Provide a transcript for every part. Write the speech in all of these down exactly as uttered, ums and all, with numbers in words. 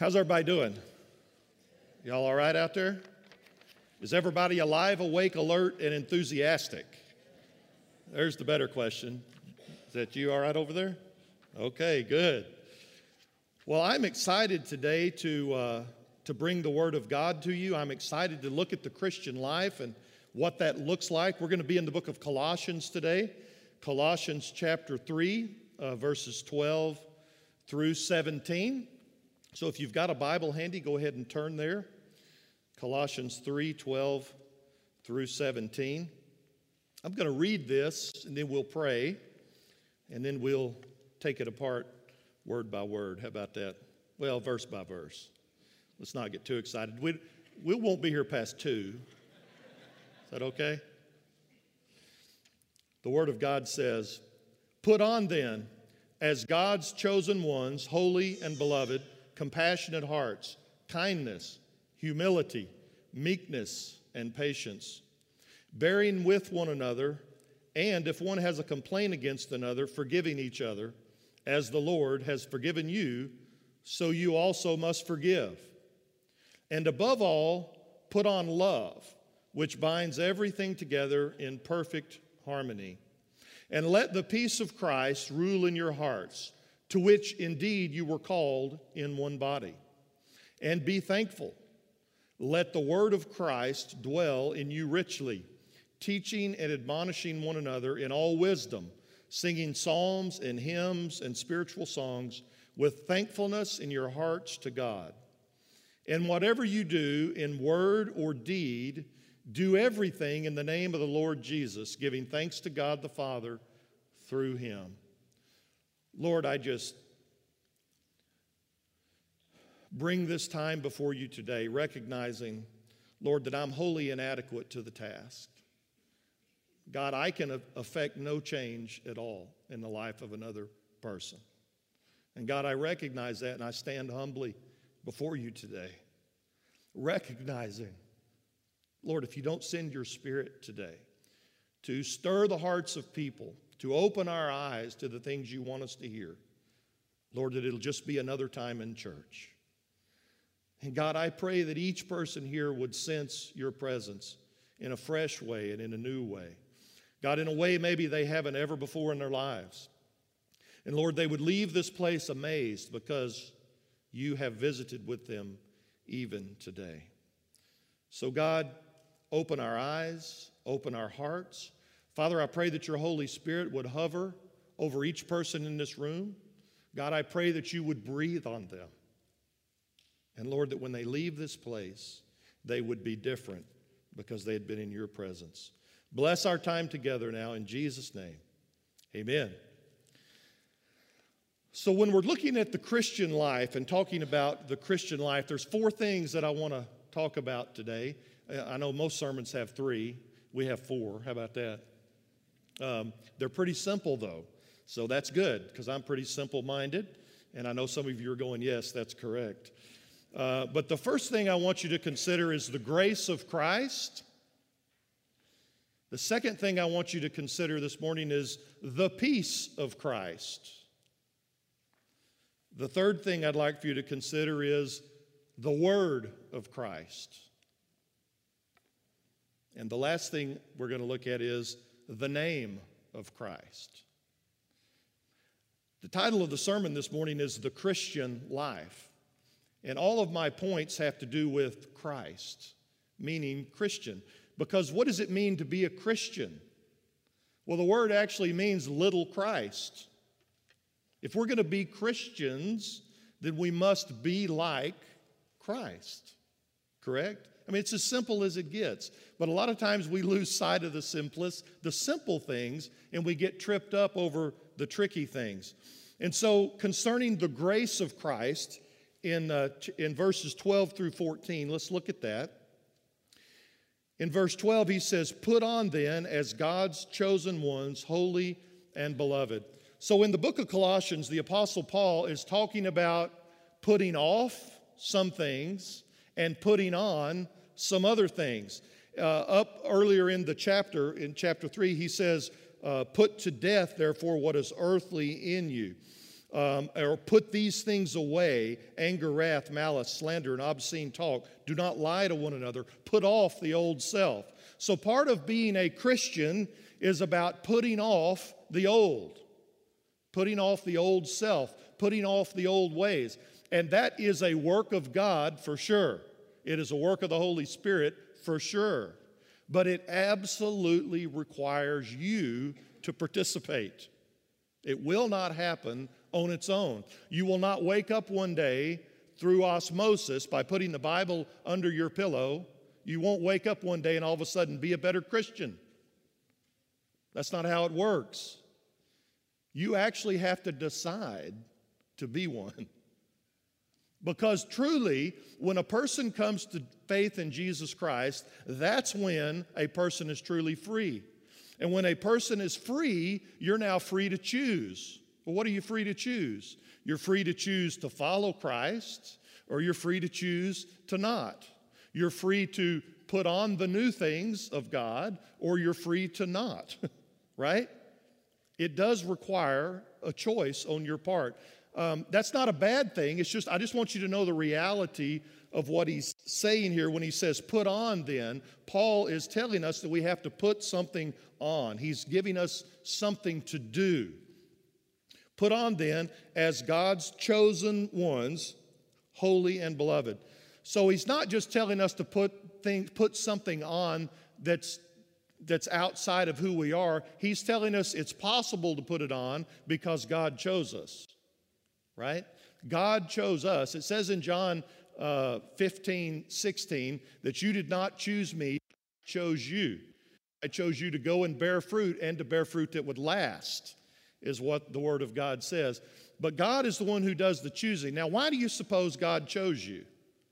How's everybody doing? Y'all all right out there? Is everybody alive, awake, alert, and enthusiastic? There's the better question. Is that you all right over there? Okay, good. Well, I'm excited today to uh, to bring the Word of God to you. I'm excited to look at the Christian life and what that looks like. We're going to be in the book of Colossians today, Colossians chapter three, uh, verses twelve through seventeen. So if you've got a Bible handy, go ahead and turn there. Colossians three, twelve through seventeen. I'm going to read this, and then we'll pray, and then we'll take it apart word by word. How about that? Well, verse by verse. Let's not get too excited. We, we won't be here past two. Is that okay? The Word of God says, "Put on then, as God's chosen ones, holy and beloved, compassionate hearts, kindness, humility, meekness, and patience, bearing with one another, and if one has a complaint against another, forgiving each other, as the Lord has forgiven you, so you also must forgive. And above all, put on love, which binds everything together in perfect harmony. And let the peace of Christ rule in your hearts, to which indeed you were called in one body. And be thankful. Let the word of Christ dwell in you richly, teaching and admonishing one another in all wisdom, singing psalms and hymns and spiritual songs with thankfulness in your hearts to God. And whatever you do in word or deed, do everything in the name of the Lord Jesus, giving thanks to God the Father through him." Lord, I just bring this time before you today, recognizing, Lord, that I'm wholly inadequate to the task. God, I can affect no change at all in the life of another person. And God, I recognize that, and I stand humbly before you today, recognizing, Lord, if you don't send your Spirit today to stir the hearts of people, to open our eyes to the things you want us to hear, Lord, that it'll just be another time in church. And God, I pray that each person here would sense your presence in a fresh way and in a new way. God, in a way maybe they haven't ever before in their lives. And Lord, they would leave this place amazed because you have visited with them even today. So God, open our eyes, open our hearts. Father, I pray that your Holy Spirit would hover over each person in this room. God, I pray that you would breathe on them. And Lord, that when they leave this place, they would be different because they had been in your presence. Bless our time together now in Jesus' name. Amen. So when we're looking at the Christian life and talking about the Christian life, there's four things that I want to talk about today. I know most sermons have three. We have four. How about that? Um, they're pretty simple, though. So that's good because I'm pretty simple-minded. And I know some of you are going, yes, that's correct. Uh, but the first thing I want you to consider is the grace of Christ. The second thing I want you to consider this morning is the peace of Christ. The third thing I'd like for you to consider is the word of Christ. And the last thing we're going to look at is the name of Christ. The title of the sermon this morning is The Christian Life. And all of my points have to do with Christ, meaning Christian. Because what does it mean to be a Christian? Well, the word actually means little Christ. If we're going to be Christians, then we must be like Christ. Correct? I mean, it's as simple as it gets. But a lot of times we lose sight of the simplest, the simple things, and we get tripped up over the tricky things. And so concerning the grace of Christ, in, uh, in verses twelve through fourteen, let's look at that. In verse twelve, he says, "Put on then, as God's chosen ones, holy and beloved." So in the book of Colossians, the Apostle Paul is talking about putting off some things and putting on some other things. Uh, up earlier in the chapter, in chapter three, he says, uh, "Put to death, therefore, what is earthly in you." Um, or put these things away, anger, wrath, malice, slander, and obscene talk. Do not lie to one another. Put off the old self. So part of being a Christian is about putting off the old, putting off the old self, putting off the old ways. And that is a work of God for sure. It is a work of the Holy Spirit for sure. But it absolutely requires you to participate. It will not happen on its own. You will not wake up one day through osmosis by putting the Bible under your pillow. You won't wake up one day and all of a sudden be a better Christian. That's not how it works. You actually have to decide to be one. Because truly, when a person comes to faith in Jesus Christ, that's when a person is truly free. And when a person is free, you're now free to choose. Well, what are you free to choose? You're free to choose to follow Christ, or you're free to choose to not. You're free to put on the new things of God, or you're free to not, right? It does require a choice on your part. Um, that's not a bad thing. It's just, I just want you to know the reality of what he's saying here when he says, put on then. Paul is telling us that we have to put something on. He's giving us something to do. Put on then as God's chosen ones, holy and beloved. So he's not just telling us to put things, put something on that's that's outside of who we are. He's telling us it's possible to put it on because God chose us, right? God chose us. It says in John uh, fifteen, sixteen that you did not choose me, I chose you. I chose you to go and bear fruit and to bear fruit that would last, is what the Word of God says. But God is the one who does the choosing. Now, why do you suppose God chose you?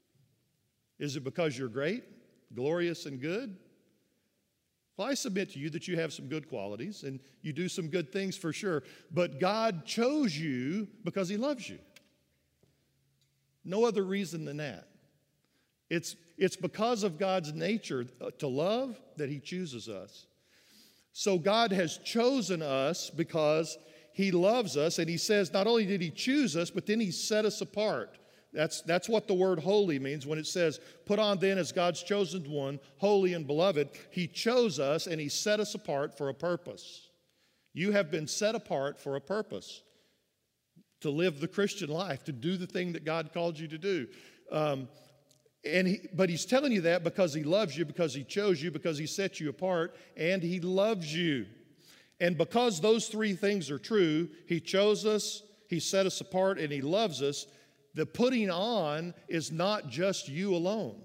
Is it because you're great, glorious, and good? Well, I submit to you that you have some good qualities and you do some good things for sure. But God chose you because He loves you. No other reason than that. It's, it's because of God's nature to love that He chooses us. So God has chosen us because He loves us, and He says not only did He choose us, but then He set us apart. That's, that's what the word holy means when it says, put on then as God's chosen one, holy and beloved. He chose us and He set us apart for a purpose. You have been set apart for a purpose, to live the Christian life, to do the thing that God called you to do. Um, And he, but He's telling you that because He loves you, because He chose you, because He set you apart, and He loves you. And because those three things are true, He chose us, He set us apart, and He loves us. The putting on is not just you alone.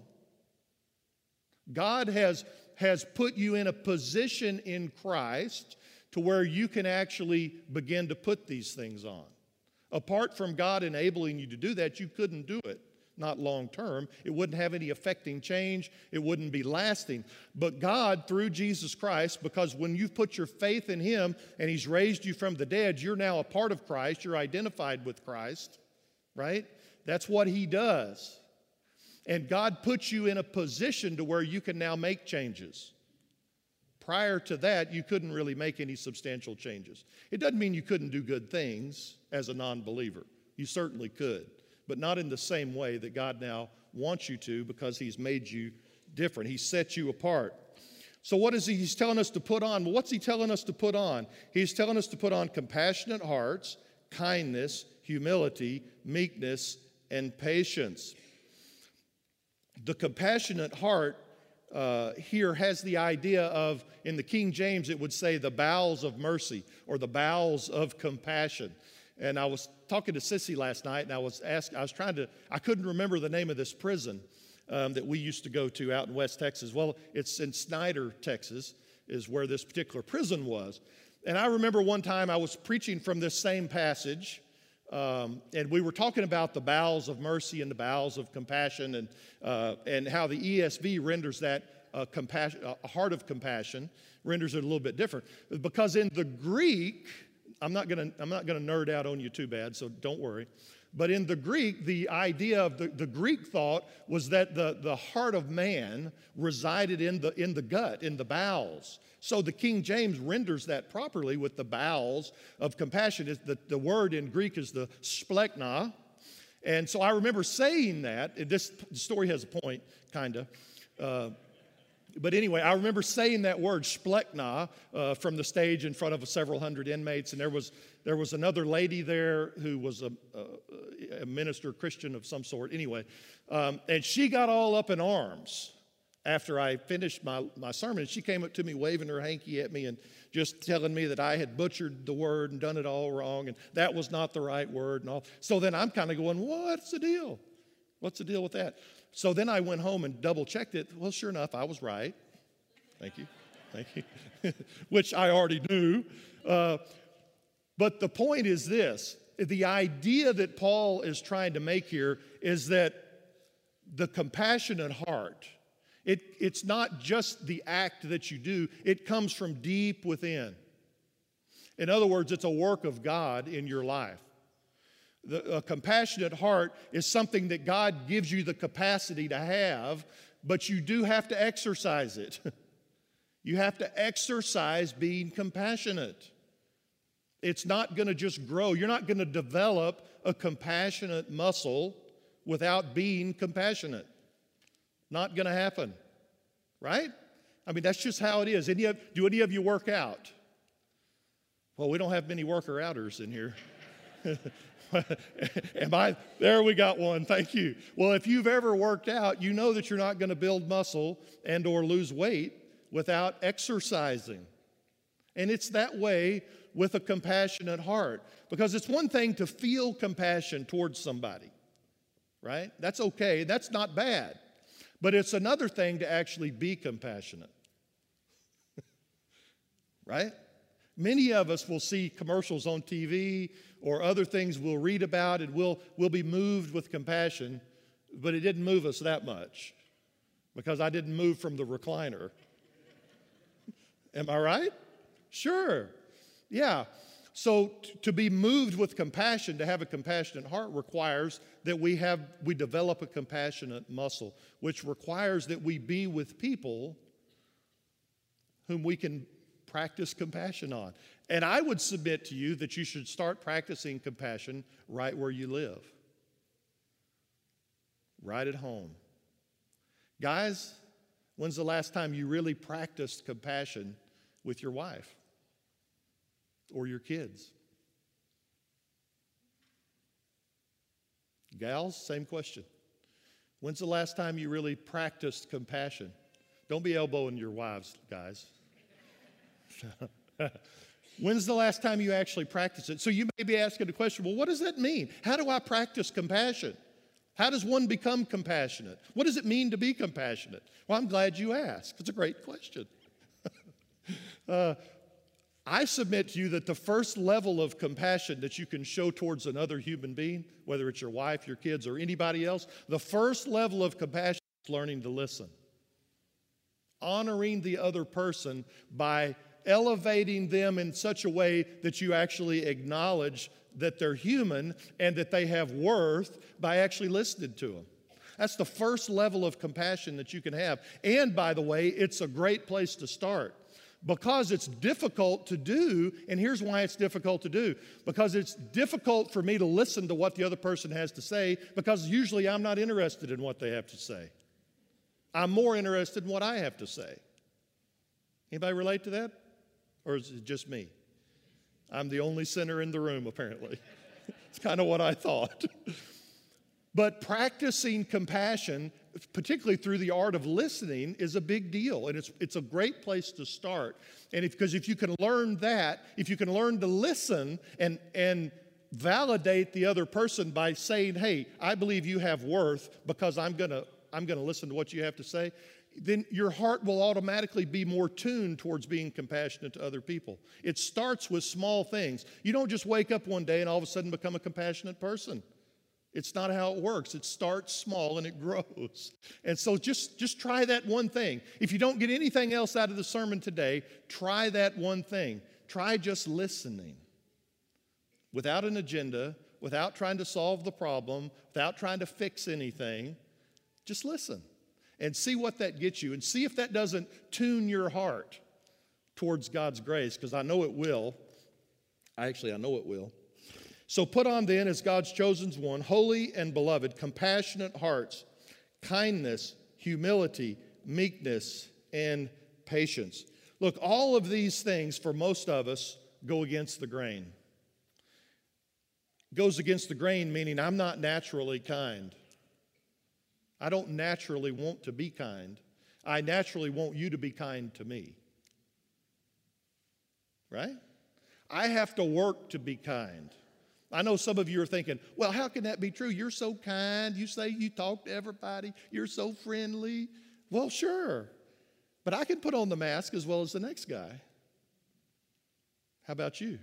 God has, has put you in a position in Christ to where you can actually begin to put these things on. Apart from God enabling you to do that, you couldn't do it. Not long term. It wouldn't have any affecting change. It wouldn't be lasting. But God, through Jesus Christ, because when you've put your faith in Him and He's raised you from the dead, you're now a part of Christ. You're identified with Christ, right? That's what He does. And God puts you in a position to where you can now make changes. Prior to that, you couldn't really make any substantial changes. It doesn't mean you couldn't do good things as a non-believer. You certainly could. But not in the same way that God now wants you to, because He's made you different. He set you apart. So what is he? He's telling us to put on? Well, what's He telling us to put on? He's telling us to put on compassionate hearts, kindness, humility, meekness, and patience. The compassionate heart uh, here has the idea of, in the King James, it would say the bowels of mercy or the bowels of compassion. And I was talking to Sissy last night, and I was asked, I was trying to, I couldn't remember the name of this prison um, that we used to go to out in West Texas. Well, it's in Snyder, Texas, is where this particular prison was. And I remember one time I was preaching from this same passage, um, and we were talking about the bowels of mercy and the bowels of compassion, and uh, and how the E S V renders that uh, compassion, a heart of compassion, renders it a little bit different. Because in the Greek, I'm not gonna I'm not gonna nerd out on you too bad, so don't worry. But in the Greek, the idea of the, the Greek thought was that the, the heart of man resided in the, in the gut, in the bowels. So the King James renders that properly with the bowels of compassion. It's the, the word in Greek is the splechna. And so I remember saying that. This story has a point, kind of. Uh, But anyway, I remember saying that word, splechna, uh, from the stage in front of several hundred inmates. And there was there was another lady there who was a, a, a minister, Christian of some sort. Anyway, um, and she got all up in arms after I finished my, my sermon. And she came up to me waving her hanky at me and just telling me that I had butchered the word and done it all wrong. And that was not the right word and all. So then I'm kind of going, what's the deal? What's the deal with that? So then I went home and double-checked it. Well, sure enough, I was right. Thank you. Thank you. Which I already knew. Uh, but the point is this. The idea that Paul is trying to make here is that the compassionate heart, it, it's not just the act that you do. It comes from deep within. In other words, it's a work of God in your life. The, a compassionate heart is something that God gives you the capacity to have, but you do have to exercise it. You have to exercise being compassionate. It's not going to just grow. You're not going to develop a compassionate muscle without being compassionate. Not going to happen, right? I mean, that's just how it is. Any of, do any of you work out? Well, we don't have many worker-outers in here. Am I? There we got one. Thank you. Well, if you've ever worked out, you know that you're not going to build muscle and or lose weight without exercising. And it's that way with a compassionate heart. Because it's one thing to feel compassion towards somebody, right? That's okay. That's not bad. But it's another thing to actually be compassionate, right? Many of us will see commercials on T V or other things we'll read about, and we'll, we'll be moved with compassion, but it didn't move us that much because I didn't move from the recliner. Am I right? Sure. Yeah. So t- to be moved with compassion, to have a compassionate heart, requires that we have we develop a compassionate muscle, which requires that we be with people whom we can practice compassion on. And I would submit to you that you should start practicing compassion right where you live, right at home. Guys, when's the last time you really practiced compassion with your wife or your kids? Gals, same question. When's the last time you really practiced compassion? Don't be elbowing your wives, guys. When's the last time you actually practiced it? So you may be asking the question, well, what does that mean? How do I practice compassion? How does one become compassionate? What does it mean to be compassionate? Well, I'm glad you asked. It's a great question. uh, I submit to you that the first level of compassion that you can show towards another human being, whether it's your wife, your kids, or anybody else, the first level of compassion is learning to listen. Honoring the other person by elevating them in such a way that you actually acknowledge that they're human and that they have worth by actually listening to them. That's the first level of compassion that you can have. And by the way, it's a great place to start because it's difficult to do. And here's why it's difficult to do. Because it's difficult for me to listen to what the other person has to say because usually I'm not interested in what they have to say. I'm more interested in what I have to say. Anybody relate to that? Or is it just me? I'm the only sinner in the room, apparently. It's kind of what I thought. But practicing compassion, particularly through the art of listening, is a big deal. And it's, it's a great place to start. And because if, if you can learn that, if you can learn to listen and, and validate the other person by saying, hey, I believe you have worth because I'm going to I'm going to listen to what you have to say, then your heart will automatically be more tuned towards being compassionate to other people. It starts with small things. You don't just wake up one day and all of a sudden become a compassionate person. It's not how it works. It starts small and it grows. And so just, just try that one thing. If you don't get anything else out of the sermon today, try that one thing. Try just listening without an agenda, without trying to solve the problem, without trying to fix anything. Just listen and see what that gets you, and see if that doesn't tune your heart towards God's grace, because I know it will. Actually, I know it will. So put on then, as God's chosen one, holy and beloved, compassionate hearts, kindness, humility, meekness, and patience. Look, all of these things for most of us go against the grain. Goes against the grain, meaning I'm not naturally kind. I don't naturally want to be kind. I naturally want you to be kind to me. Right? I have to work to be kind. I know some of you are thinking, well, how can that be true? You're so kind. You say you talk to everybody. You're so friendly. Well, sure. But I can put on the mask as well as the next guy. How about you?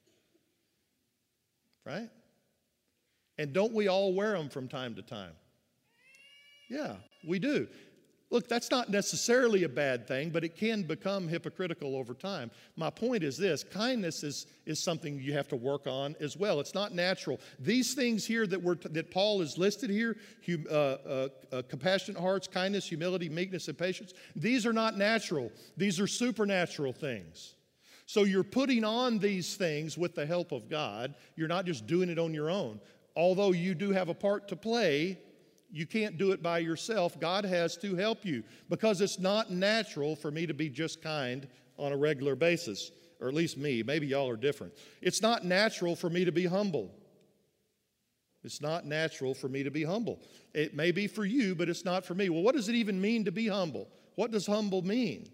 Right? And don't we all wear them from time to time? Yeah, we do. Look, that's not necessarily a bad thing, but it can become hypocritical over time. My point is this: kindness is, is something you have to work on as well. It's not natural. These things here that, we're, that Paul has listed here, hum, uh, uh, uh, compassionate hearts, kindness, humility, meekness, and patience, these are not natural. These are supernatural things. So you're putting on these things with the help of God. You're not just doing it on your own. Although you do have a part to play, you can't do it by yourself. God has to help you, because it's not natural for me to be just kind on a regular basis, or at least me. Maybe y'all are different. It's not natural for me to be humble. It's not natural for me to be humble. It may be for you, but it's not for me. Well, what does it even mean to be humble? What does humble mean?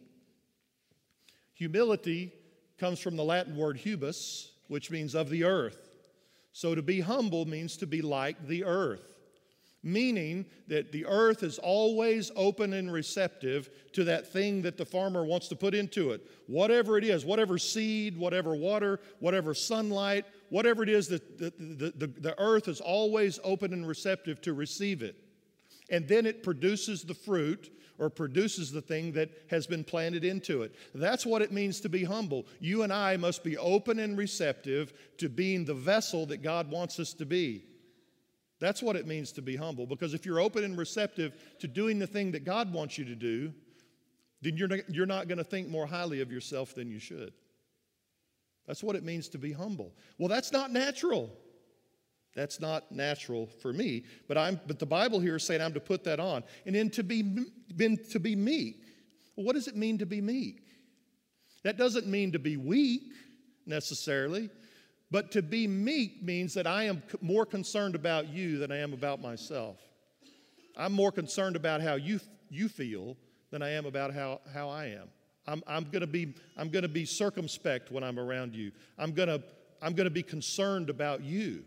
Humility comes from the Latin word hubus, which means of the earth. So to be humble means to be like the earth, meaning that the earth is always open and receptive to that thing that the farmer wants to put into it. Whatever it is, whatever seed, whatever water, whatever sunlight, whatever it is, that the, the, the, the earth is always open and receptive to receive it. And then it produces the fruit, or produces the thing that has been planted into it. That's what it means to be humble. You and I must be open and receptive to being the vessel that God wants us to be. That's what it means to be humble, because if you're open and receptive to doing the thing that God wants you to do, then you're not, you're not going to think more highly of yourself than you should. That's what it means to be humble. Well, that's not natural. That's not natural for me, but I'm. But the Bible here is saying I'm to put that on. And then to be, been, to be meek. Well, what does it mean to be meek? That doesn't mean to be weak necessarily, but to be meek means that I am more concerned about you than I am about myself. I'm more concerned about how you, you feel than I am about how, how I am. I'm, I'm going to be I'm going to be circumspect when I'm around you. I'm going to I'm going to be concerned about you.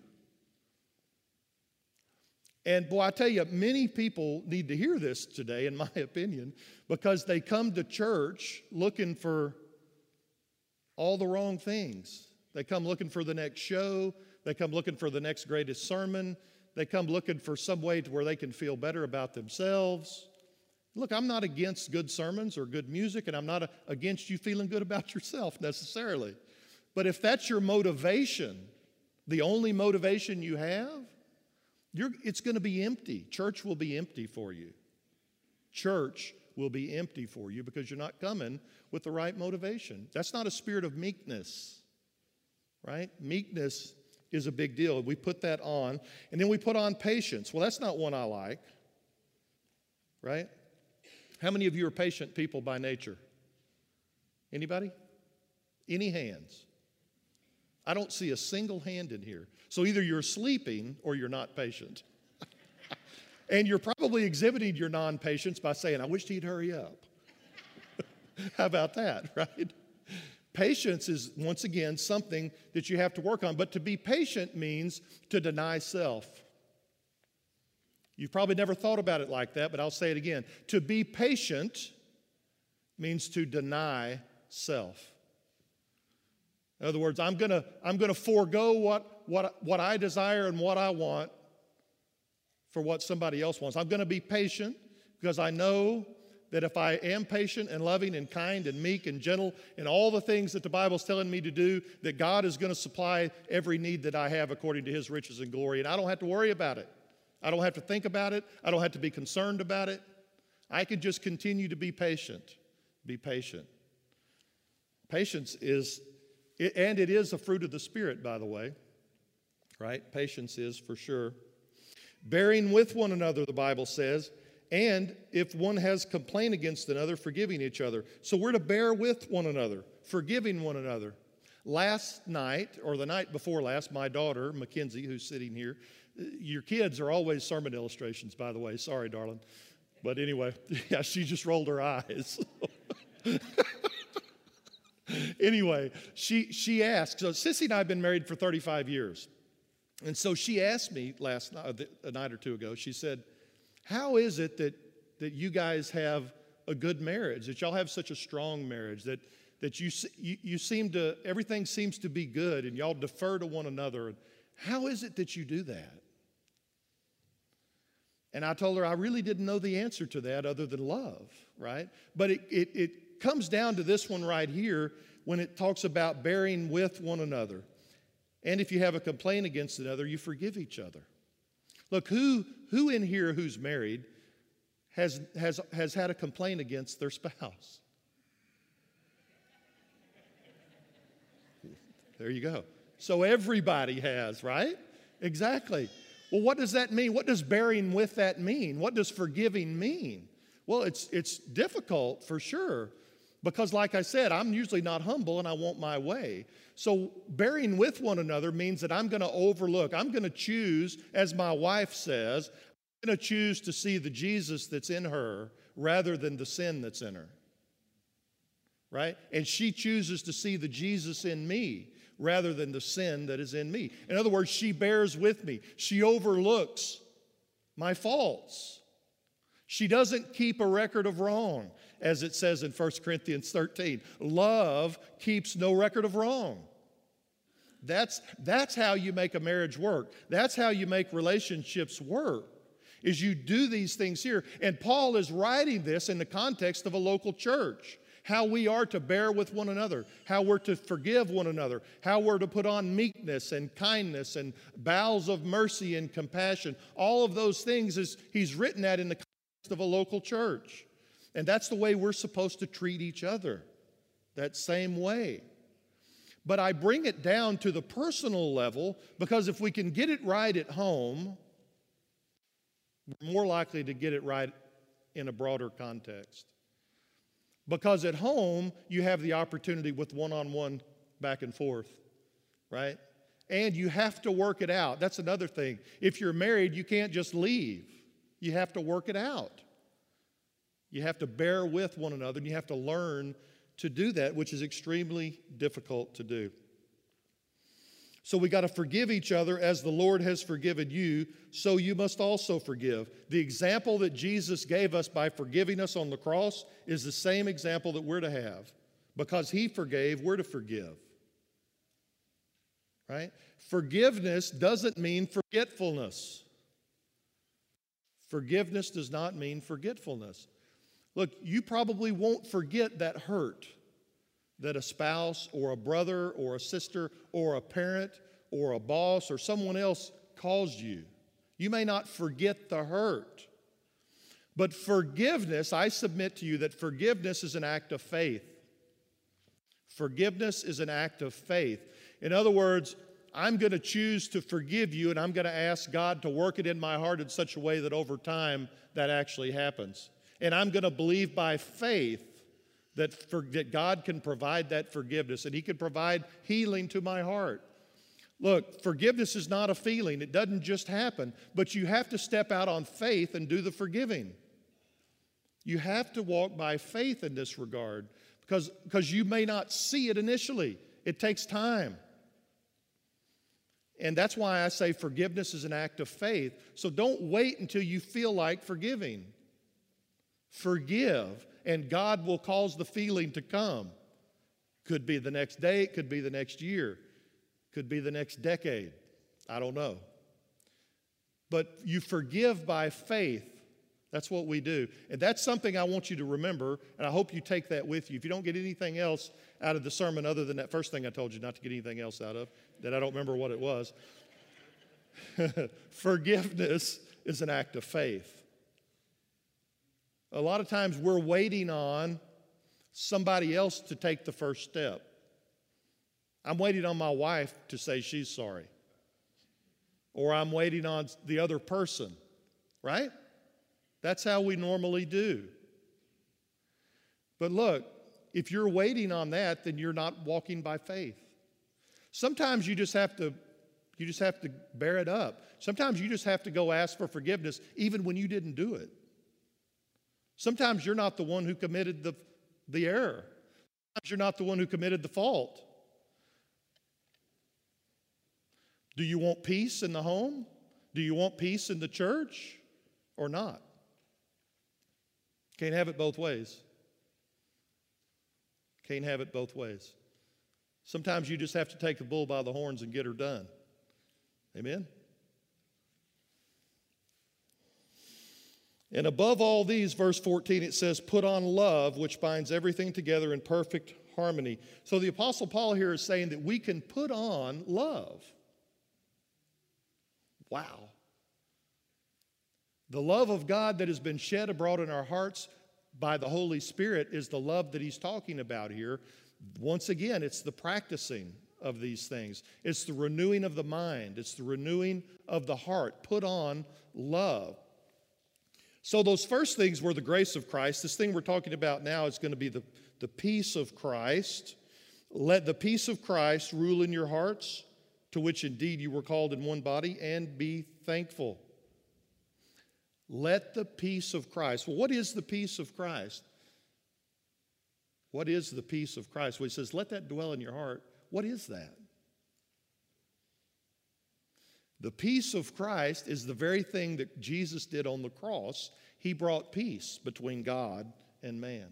And boy, I tell you, many people need to hear this today, in my opinion, because they come to church looking for all the wrong things. They come looking for the next show. They come looking for the next greatest sermon. They come looking for some way to where they can feel better about themselves. Look, I'm not against good sermons or good music, and I'm not against you feeling good about yourself necessarily. But if that's your motivation, the only motivation you have, You're, it's going to be empty. Church will be empty for you. Church will be empty for you because you're not coming with the right motivation. That's not a spirit of meekness, right? Meekness is a big deal. We put that on, and then we put on patience. Well, that's not one I like, right? How many of you are patient people by nature? Anybody? Any hands? I don't see a single hand in here. So either you're sleeping or you're not patient. And you're probably exhibiting your non-patience by saying, I wish he'd hurry up. How about that, right? Patience is, once again, something that you have to work on. But to be patient means to deny self. You've probably never thought about it like that, but I'll say it again. To be patient means to deny self. In other words, I'm gonna I'm gonna forego what what what I desire and what I want for what somebody else wants. I'm gonna be patient because I know that if I am patient and loving and kind and meek and gentle and all the things that the Bible's telling me to do, that God is going to supply every need that I have according to his riches and glory. And I don't have to worry about it. I don't have to think about it. I don't have to be concerned about it. I can just continue to be patient. Be patient. Patience is, and it is a fruit of the Spirit, by the way, right? Patience is for sure. Bearing with one another, the Bible says, and if one has complaint against another, forgiving each other. So we're to bear with one another, forgiving one another. Last night, or the night before last, my daughter, Mackenzie, who's sitting here, your kids are always sermon illustrations, by the way. Sorry, darling. But anyway, yeah, she just rolled her eyes. Anyway, she, she asked, so Sissy and I have been married for thirty-five years. And so she asked me last night, a night or two ago, she said, how is it that, that you guys have a good marriage, that y'all have such a strong marriage, that, that you, you, you seem to, everything seems to be good and y'all defer to one another. How is it that you do that? And I told her I really didn't know the answer to that other than love, right? But it, it, it comes down to this one right here when it talks about bearing with one another. And if you have a complaint against another, you forgive each other. Look, who, who in here who's married has, has, has had a complaint against their spouse? There you go. So everybody has, right? Exactly. Well, what does that mean? What does bearing with that mean? What does forgiving mean? Well, it's, it's difficult for sure because, like I said, I'm usually not humble and I want my way. So bearing with one another means that I'm going to overlook. I'm going to choose, as my wife says, I'm going to choose to see the Jesus that's in her rather than the sin that's in her. Right? And she chooses to see the Jesus in me rather than the sin that is in me. In other words, she bears with me. She overlooks my faults. She doesn't keep a record of wrong, as it says in First Corinthians thirteen. Love keeps no record of wrong. That's, that's how you make a marriage work. That's how you make relationships work, is you do these things here. And Paul is writing this in the context of a local church. How we are to bear with one another, how we're to forgive one another, how we're to put on meekness and kindness and bowels of mercy and compassion. All of those things is he's written that in the context of a local church. And that's the way we're supposed to treat each other, that same way. But I bring it down to the personal level because if we can get it right at home, we're more likely to get it right in a broader context. Because at home, you have the opportunity with one-on-one back and forth, right? And you have to work it out. That's another thing. If you're married, you can't just leave. You have to work it out. You have to bear with one another, and you have to learn to do that, which is extremely difficult to do. So we got to forgive each other as the Lord has forgiven you, so you must also forgive. The example that Jesus gave us by forgiving us on the cross is the same example that we're to have. Because he forgave, we're to forgive. Right? Forgiveness doesn't mean forgetfulness. Forgiveness does not mean forgetfulness. Look, you probably won't forget that hurt that a spouse or a brother or a sister or a parent or a boss or someone else caused you. You may not forget the hurt. But forgiveness, I submit to you that forgiveness is an act of faith. Forgiveness is an act of faith. In other words, I'm going to choose to forgive you, and I'm going to ask God to work it in my heart in such a way that over time that actually happens. And I'm going to believe by faith that, for, that God can provide that forgiveness, and he can provide healing to my heart. Look, forgiveness is not a feeling. It doesn't just happen, but you have to step out on faith and do the forgiving. You have to walk by faith in this regard because, because you may not see it initially. It takes time. And that's why I say forgiveness is an act of faith. So don't wait until you feel like forgiving. Forgive, and God will cause the feeling to come. Could be the next day, it could be the next year, could be the next decade. I don't know. But you forgive by faith, That's what we do. And that's something I want you to remember, and I hope you take that with you. If you don't get anything else out of the sermon other than that first thing I told you not to get anything else out of, that I don't remember what it was, forgiveness is an act of faith. A lot of times we're waiting on somebody else to take the first step. I'm waiting on my wife to say she's sorry. Or I'm waiting on the other person, right? That's how we normally do. But look, if you're waiting on that, then you're not walking by faith. Sometimes you just have to you just have to bear it up. Sometimes you just have to go ask for forgiveness even when you didn't do it. Sometimes you're not the one who committed the, the error. Sometimes you're not the one who committed the fault. Do you want peace in the home? Do you want peace in the church or not? Can't have it both ways. Can't have it both ways. Sometimes you just have to take the bull by the horns and get her done. Amen? And above all these, verse fourteen, it says, put on love, which binds everything together in perfect harmony. So the Apostle Paul here is saying that we can put on love. Wow. The love of God that has been shed abroad in our hearts by the Holy Spirit is the love that he's talking about here. Once again, it's the practicing of these things. It's the renewing of the mind. It's the renewing of the heart. Put on love. So those first things were the grace of Christ. This thing we're talking about now is going to be the, the peace of Christ. Let the peace of Christ rule in your hearts, to which indeed you were called in one body, and be thankful. Let the peace of Christ. Well, what is the peace of Christ? What is the peace of Christ? Well, he says, let that dwell in your heart. What is that? The peace of Christ is the very thing that Jesus did on the cross. He brought peace between God and man.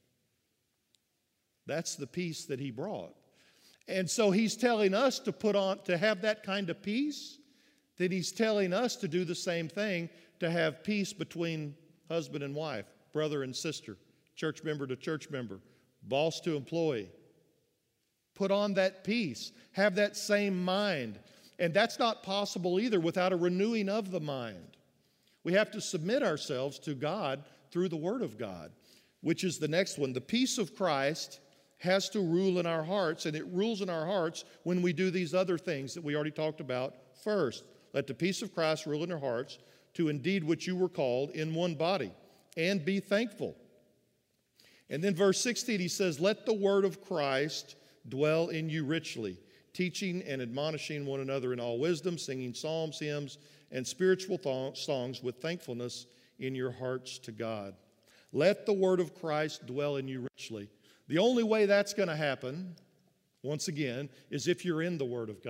That's the peace that he brought. And so he's telling us to put on, to have that kind of peace. Then he's telling us to do the same thing, to have peace between husband and wife, brother and sister, church member to church member, boss to employee. Put on that peace. Have that same mind. And that's not possible either without a renewing of the mind. We have to submit ourselves to God through the Word of God, which is the next one. The peace of Christ has to rule in our hearts, and it rules in our hearts when we do these other things that we already talked about first. Let the peace of Christ rule in your hearts, to indeed which you were called in one body, and be thankful. And then verse sixteen, he says, let the word of Christ dwell in you richly, teaching and admonishing one another in all wisdom, singing psalms, hymns, and spiritual th- songs with thankfulness in your hearts to God. Let the word of Christ dwell in you richly. The only way that's going to happen, once again, is if you're in the Word of God.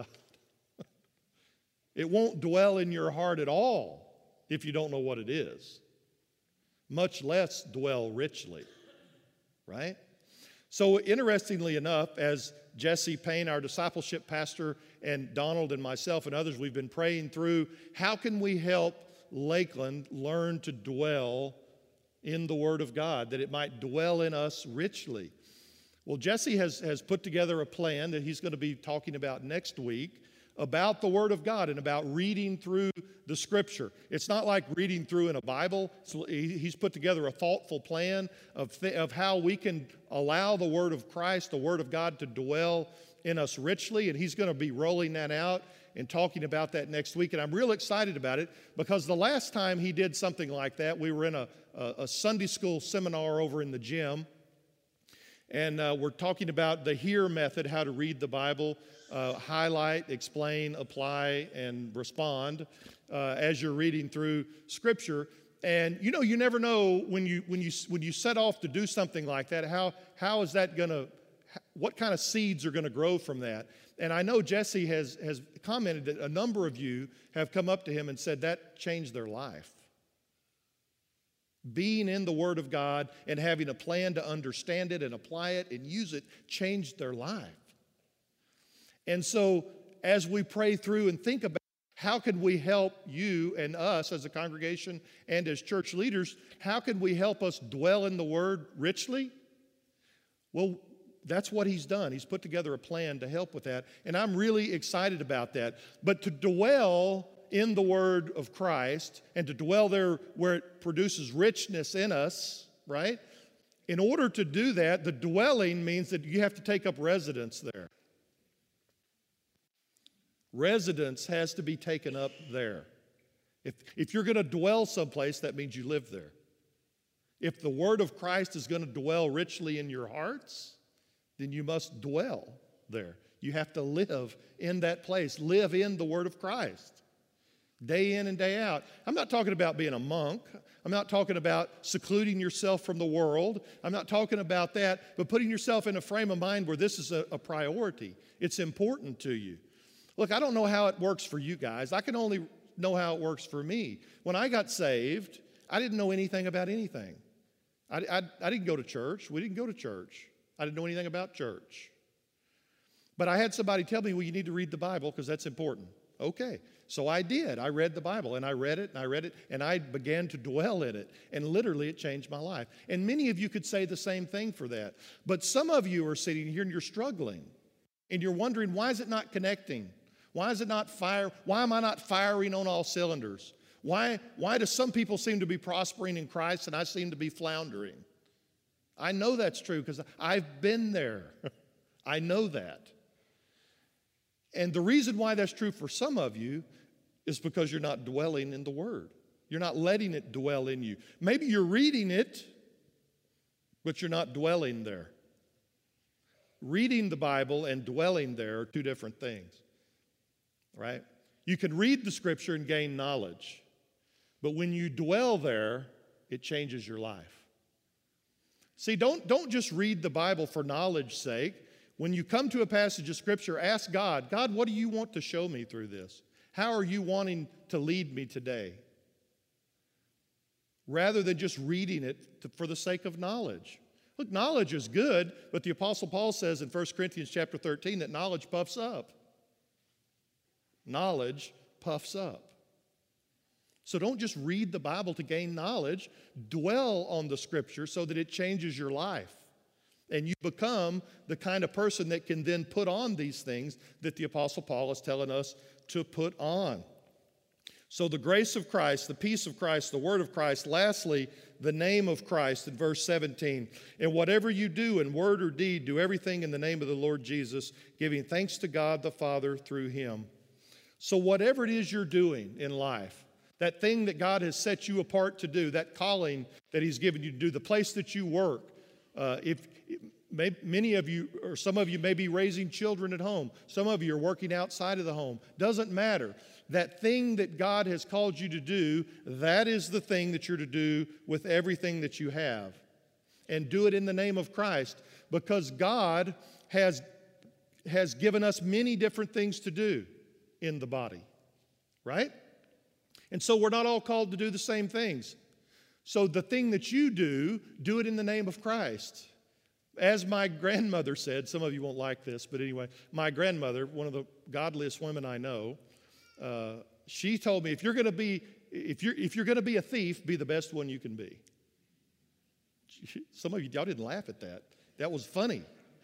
It won't dwell in your heart at all if you don't know what it is, much less dwell richly, right? So interestingly enough, as Jesse Payne, our discipleship pastor, and Donald and myself and others, we've been praying through how can we help Lakeland learn to dwell in the Word of God, that it might dwell in us richly. Well, Jesse has, has put together a plan that he's going to be talking about next week about the Word of God and about reading through the Scripture. It's not like reading through in a Bible. So he's put together a thoughtful plan of, th- of how we can allow the Word of Christ, the Word of God, to dwell in us richly, and he's going to be rolling that out and talking about that next week. And I'm real excited about it because the last time he did something like that, we were in a, a, a Sunday school seminar over in the gym. And uh, we're talking about the HEAR method, how to read the Bible, uh, highlight, explain, apply, and respond uh, as you're reading through Scripture. And you know, you never know when you when you when you set off to do something like that, how how is that going to, what kind of seeds are going to grow from that? And I know Jesse has has commented that a number of you have come up to him and said that changed their life. Being in the Word of God and having a plan to understand it and apply it and use it changed their life. And so as we pray through and think about How can we help you and us as a congregation and as church leaders? How can we help us dwell in the Word richly? Well, that's what he's done. He's put together a plan to help with that, and I'm really excited about that. But to dwell in the Word of Christ and to dwell there where it produces richness in us, right? In order to do that, the dwelling means that you have to take up residence there. Residence has to be taken up there. If, if you're going to dwell someplace, that means you live there. If the Word of Christ is going to dwell richly in your hearts, then you must dwell there. You have to live in that place. Live in the Word of Christ. Day in and day out. I'm not talking about being a monk. I'm not talking about secluding yourself from the world. I'm not talking about that, but putting yourself in a frame of mind where this is a, a priority. It's important to you. Look, I don't know how it works for you guys. I can only know how it works for me. When I got saved, I didn't know anything about anything. I, I, I didn't go to church. We didn't go to church. I didn't know anything about church. But I had somebody tell me, well, you need to read the Bible because that's important. Okay, so I did. I read the Bible, and I read it, and I read it, and I began to dwell in it, and literally it changed my life. And many of you could say the same thing for that. But some of you are sitting here and you're struggling, and you're wondering, why is it not connecting? Why is it not fire? Why am I not firing on all cylinders? Why, why do some people seem to be prospering in Christ and I seem to be floundering? I know that's true because I've been there. I know that. And the reason why that's true for some of you is because you're not dwelling in the Word. You're not letting it dwell in you. Maybe you're reading it, but you're not dwelling there. Reading the Bible and dwelling there are two different things. Right? You can read the Scripture and gain knowledge, but when you dwell there, it changes your life. See, don't, don't just read the Bible for knowledge's sake. When you come to a passage of Scripture, ask God, God, what do you want to show me through this? How are you wanting to lead me today? Rather than just reading it to, for the sake of knowledge. Look, knowledge is good, but the Apostle Paul says in First Corinthians chapter thirteen that knowledge puffs up. Knowledge puffs up. So don't just read the Bible to gain knowledge. Dwell on the Scripture so that it changes your life. And you become the kind of person that can then put on these things that the Apostle Paul is telling us to put on. So the grace of Christ, the peace of Christ, the word of Christ. Lastly, the name of Christ in verse seventeen. And whatever you do in word or deed, do everything in the name of the Lord Jesus, giving thanks to God the Father through him. So whatever it is you're doing in life, that thing that God has set you apart to do, that calling that he's given you to do, the place that you work, uh, if may, many of you or some of you may be raising children at home, some of you are working outside of the home, doesn't matter. That thing that God has called you to do, that is the thing that you're to do with everything that you have. And do it in the name of Christ, because God has, has given us many different things to do in the body, right? And so we're not all called to do the same things. So the thing that you do, do it in the name of Christ. As my grandmother said, some of you won't like this, but anyway, my grandmother, one of the godliest women I know, uh, she told me, if you're going to be, if you're if you're going to be a thief, be the best one you can be. Some of you, y'all didn't laugh at that. That was funny.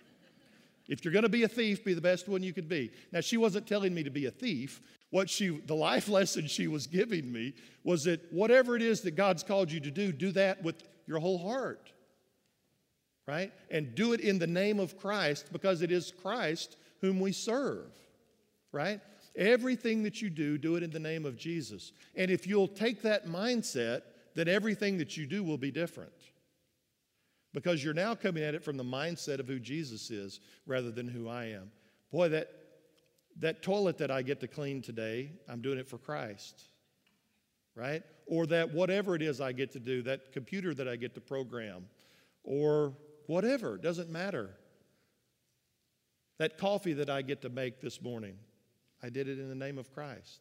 If you're going to be a thief, be the best one you could be. Now, she wasn't telling me to be a thief. What she, the life lesson she was giving me was that whatever it is that God's called you to do, do that with your whole heart, right? And do it in the name of Christ, because it is Christ whom we serve, right? Everything that you do, do it in the name of Jesus. And if you'll take that mindset, then everything that you do will be different. Because you're now coming at it from the mindset of who Jesus is rather than who I am. Boy, that, that toilet that I get to clean today, I'm doing it for Christ, right? Or that whatever it is I get to do, that computer that I get to program, or whatever, it doesn't matter. That coffee that I get to make this morning, I did it in the name of Christ.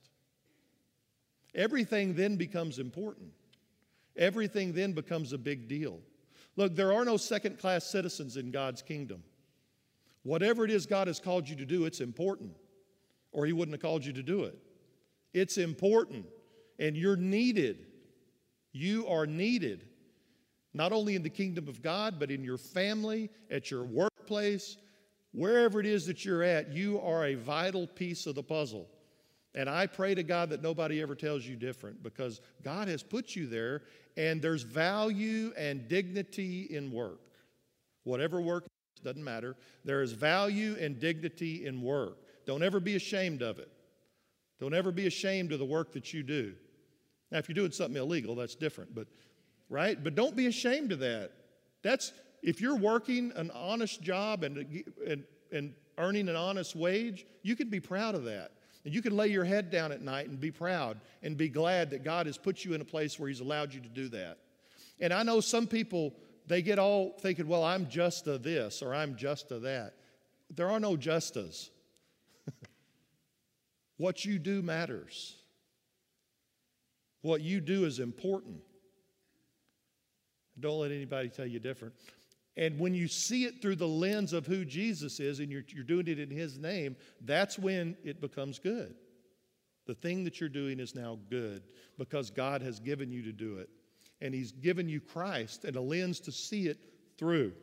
Everything then becomes important. Everything then becomes a big deal. Look, there are no second-class citizens in God's kingdom. Whatever it is God has called you to do, it's important, or he wouldn't have called you to do it. It's important, and you're needed. You are needed, not only in the kingdom of God, but in your family, at your workplace, wherever it is that you're at. You are a vital piece of the puzzle. And I pray to God that nobody ever tells you different, because God has put you there, and there's value and dignity in work. Whatever work is, doesn't matter. There is value and dignity in work. Don't ever be ashamed of it. Don't ever be ashamed of the work that you do. Now, if you're doing something illegal, that's different, but right? But don't be ashamed of that. That's, if you're working an honest job and, and, and earning an honest wage, you can be proud of that. And you can lay your head down at night and be proud and be glad that God has put you in a place where He's allowed you to do that. And I know some people, they get all thinking, well, I'm just a this or I'm just a that. There are no justas. What you do matters. What you do is important. Don't let anybody tell you different. And when you see it through the lens of who Jesus is and you're, you're doing it in His name, that's when it becomes good. The thing that you're doing is now good because God has given you to do it. And He's given you Christ and a lens to see it through.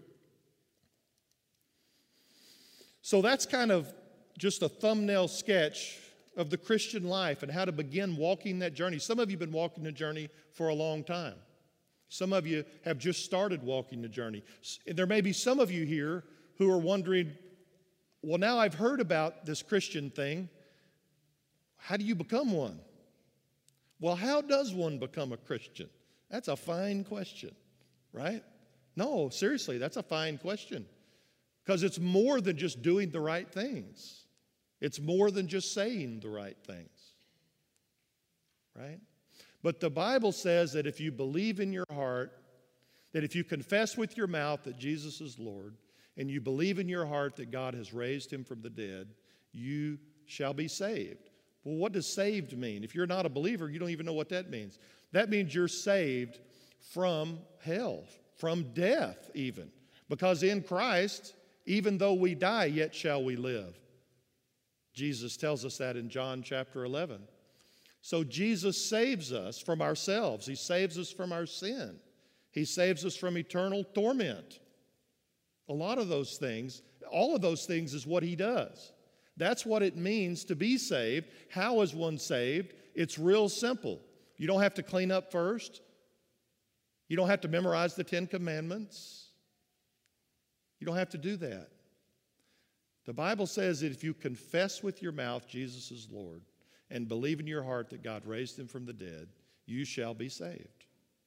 So that's kind of just a thumbnail sketch of the Christian life and how to begin walking that journey. Some of you have been walking the journey for a long time. Some of you have just started walking the journey. There may be some of you here who are wondering, well, now I've heard about this Christian thing. How do you become one? Well, how does one become a Christian? That's a fine question, right? No, seriously, that's a fine question. Because it's more than just doing the right things. It's more than just saying the right things, right? But the Bible says that if you believe in your heart, that if you confess with your mouth that Jesus is Lord, and you believe in your heart that God has raised Him from the dead, you shall be saved. Well, what does saved mean? If you're not a believer, you don't even know what that means. That means you're saved from hell, from death even. Because in Christ, even though we die, yet shall we live. Jesus tells us that in John chapter eleven. So Jesus saves us from ourselves. He saves us from our sin. He saves us from eternal torment. A lot of those things, all of those things is what He does. That's what it means to be saved. How is one saved? It's real simple. You don't have to clean up first. You don't have to memorize the Ten Commandments. You don't have to do that. The Bible says that if you confess with your mouth Jesus is Lord and believe in your heart that God raised Him from the dead, you shall be saved.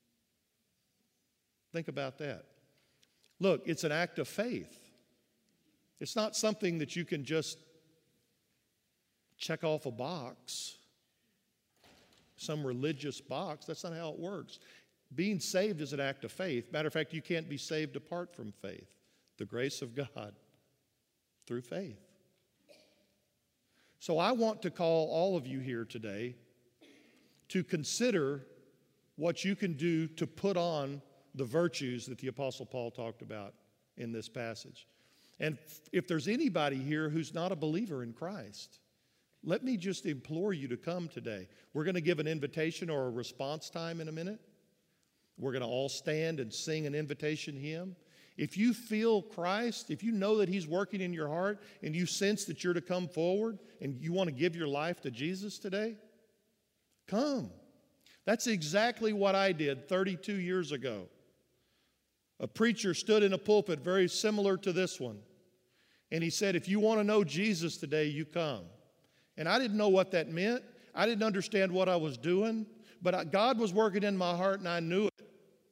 Think about that. Look, it's an act of faith. It's not something that you can just check off a box, some religious box. That's not how it works. Being saved is an act of faith. Matter of fact, you can't be saved apart from faith. The grace of God through faith. So I want to call all of you here today to consider what you can do to put on the virtues that the Apostle Paul talked about in this passage. And if there's anybody here who's not a believer in Christ, let me just implore you to come today. We're going to give an invitation or a response time in a minute. We're going to all stand and sing an invitation hymn. If you feel Christ, if you know that He's working in your heart and you sense that you're to come forward and you want to give your life to Jesus today, come. That's exactly what I did thirty-two years ago. A preacher stood in a pulpit very similar to this one, and he said, if you want to know Jesus today, you come. And I didn't know what that meant. I didn't understand what I was doing, but God was working in my heart and I knew it.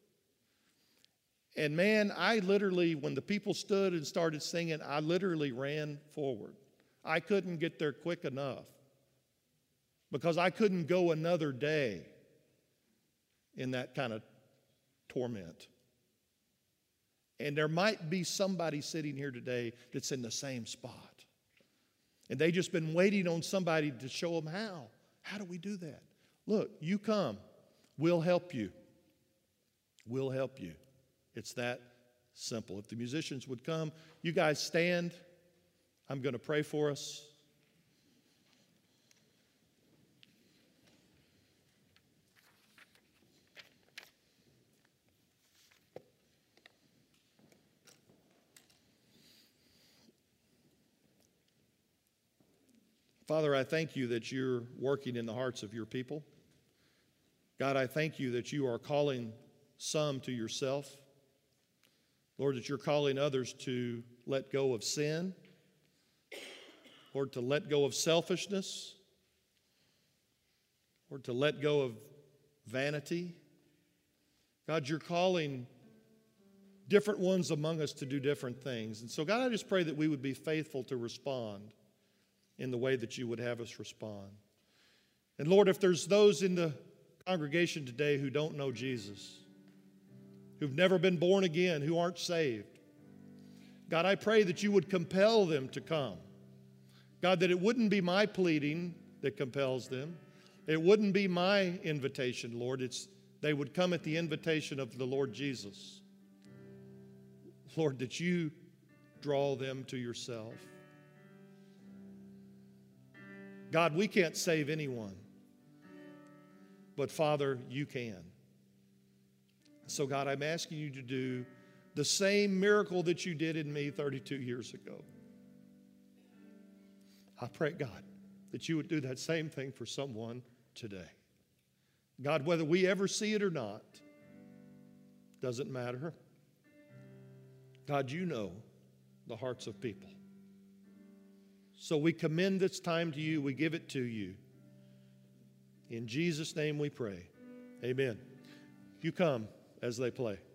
And man, I literally, when the people stood and started singing, I literally ran forward. I couldn't get there quick enough because I couldn't go another day in that kind of torment. And there might be somebody sitting here today that's in the same spot. And they've just been waiting on somebody to show them how. How do we do that? Look, you come. We'll help you. We'll help you. It's that simple. If the musicians would come, you guys stand. I'm going to pray for us. Father, I thank you that you're working in the hearts of your people. God, I thank you that you are calling some to yourself. Lord, that you're calling others to let go of sin. Lord, to let go of selfishness. Lord, to let go of vanity. God, you're calling different ones among us to do different things. And so, God, I just pray that we would be faithful to respond in the way that you would have us respond. And Lord, if there's those in the congregation today who don't know Jesus, who've never been born again, who aren't saved, God, I pray that you would compel them to come. God, that it wouldn't be my pleading that compels them. It wouldn't be my invitation, Lord. It's they would come at the invitation of the Lord Jesus. Lord, that you draw them to yourself. God, we can't save anyone, but Father, you can. So God, I'm asking you to do the same miracle that you did in me thirty-two years ago. I pray, God, that you would do that same thing for someone today. God, whether we ever see it or not, doesn't matter. God, you know the hearts of people. So we commend this time to you. We give it to you. In Jesus' name we pray. Amen. You come as they play.